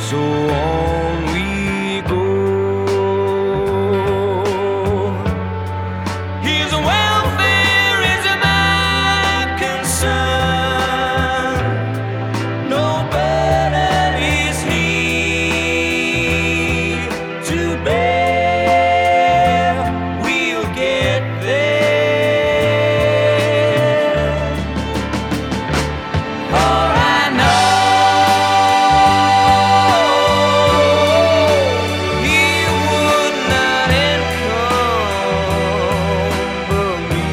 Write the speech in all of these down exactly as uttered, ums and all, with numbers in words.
So on we go. His welfare is my concern. No burden is he to bear. We'll get there. For I know he would not encumber me.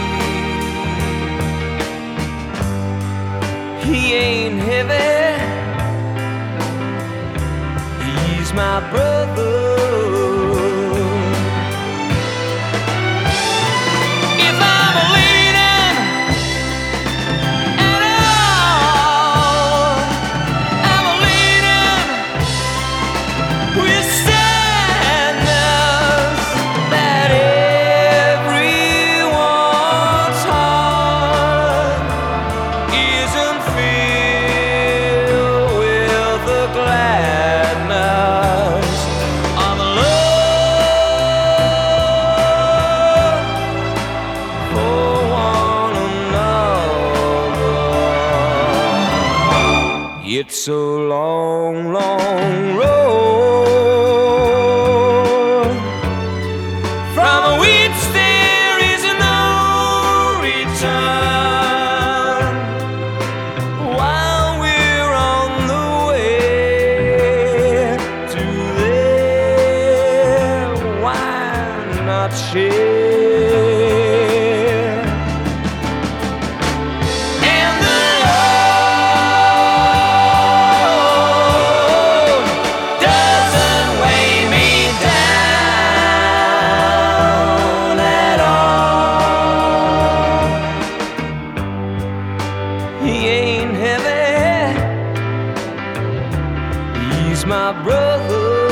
He ain't heavy, he's my brother. If I'm leaning at all, I'm leaning with sadness that everyone's heart isn't filled with the gladness of love for one another. It's a long, long road from which there is no return. While we're on the way to there, why not share? And the Lord doesn't weigh me down at all. He ain't heavy, he's my brother.